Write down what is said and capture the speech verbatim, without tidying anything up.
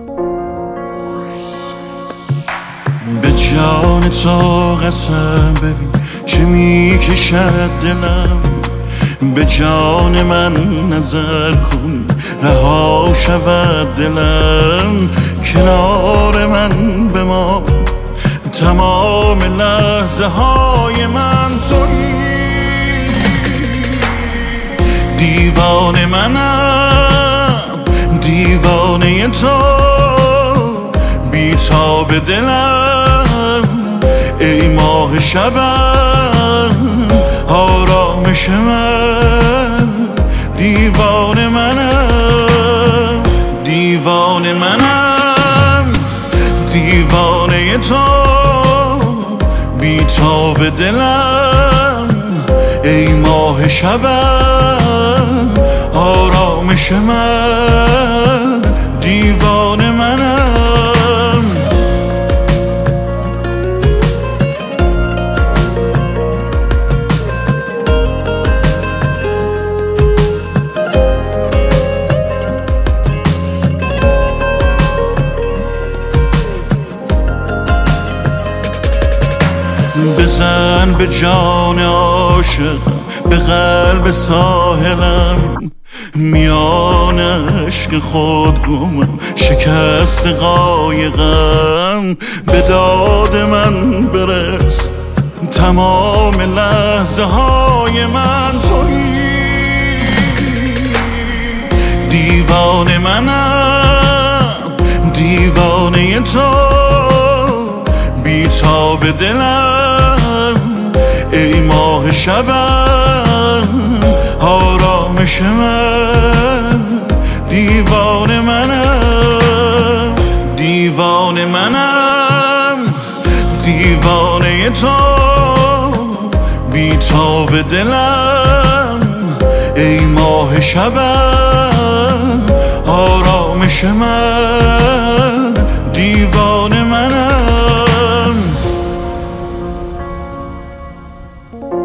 به جان تو قسم ببین چه میکشد دلم، به جان من نظر کن رها شود دلم. کنار من بمان تمام لحظه های من تویی، دیوانه منم دیوانه تو، بی‌تاب دلم ای ماه شبم آرامش من. دیوانه منم دیوانه منم دیوانه تو، بی‌تاب دلم ای ماه شبم آرامش من. دیوانه منم. بزن به جان عاشقم، به قلب ساحلم، میان عشق خود گمم شکست قایقم. به داد من برس تمام لحظه های من تویی، دیوانه منم دیوانه تو، بی‌تاب دلم ای ماه شبم آرامش من. دیوانه منم دیوانه منم دیوانه تو، بی‌تاب دلم ای ماه شبم آرامش من. دیوانه منم.